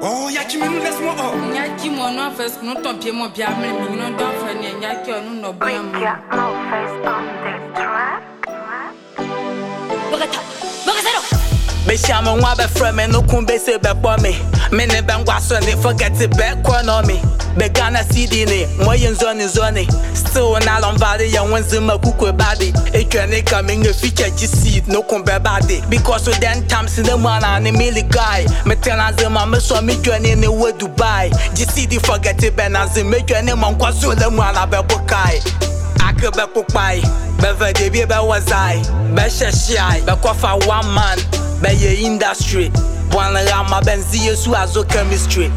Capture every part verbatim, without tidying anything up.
Oh, yaki me no let's mo oh. Yaki mo no first no to pie mo bia me me no don fa ni yaki onu no bia mo. Yeah, no face on the track. Bogata. Bogatero. Be shama wa be friend me no kun be se be for me. Me ne ben gwa so ne forget it back on me. Be Ghana C D ne, mo yen zone zone. Still na long valley ya wenzi ma kukwe body. E twene coming a feature G seat no kun be body. Because of then times in the man and me guy. Me tell as ma me so me twene ne we Dubai. G C D forget it ben as me twene mon kwa so le man be bokai. Ake be kupai, be vede be be wazai, be sheshai, be kofa one man, be ye industry. One rama benzi yesu azo chemistry.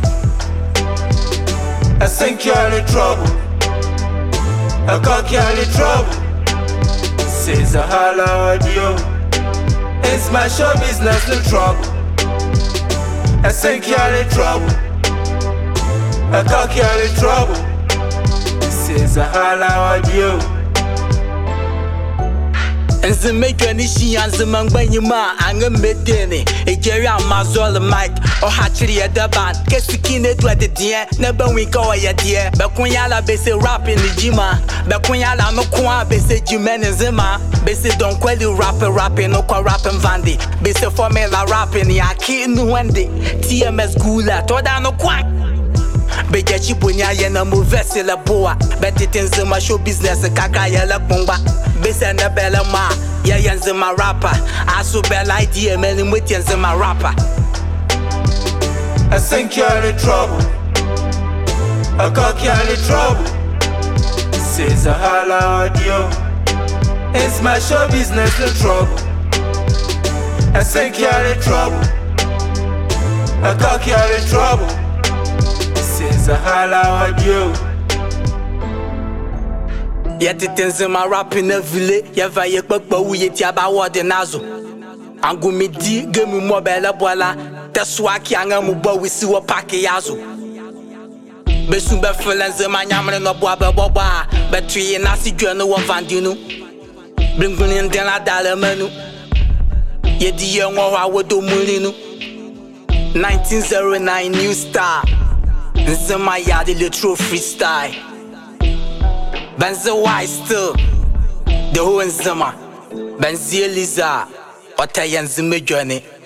I think you're in trouble. I can't you're in trouble. Says a holla audio. It's my show business in trouble. I think you're in trouble. I can't you're in trouble. Says a holla audio. Enzi make ni shi anzi mangbanyi ma anga medene e jerry amazol mic o hachiri e daban kesiki ne do de die na ban wi ka o ye die be kun yala be se rap in the jima be kun yala no kun be se jimen nzema be se don kweli rap rap no kwa rap vandi be se formula rap ni aki nu wende T M S gula to da no kwa be jechi bonya ye na mo verse la boa be titinze ma show business kaka ye la kungba be se na bela ma ye yenze ma rapper aso bela idea many mutienze ma rapper. I think you're in trouble. I can't you're in trouble. Says a holla audio. It's my show business in trouble. I think you're in trouble. I can't you're in trouble. Says a holla audio. Yet it is in my rapping a village. Yeva ye papa we yet yaba word nazo. Angu me di game mo bela bola. That's why kianga mu bo we see what pack yazo. Besu be feelings in my yamre no boa be boba. But three na si dwa no one vandinu. Bring in den la dale menu. Ye di ye nwa wa wodo mulinu. nineteen oh nine new star. Nzema ya the little freestyle. Benze wise still. The whole Nzema. Benzi Eliza. Otayenzi me journey.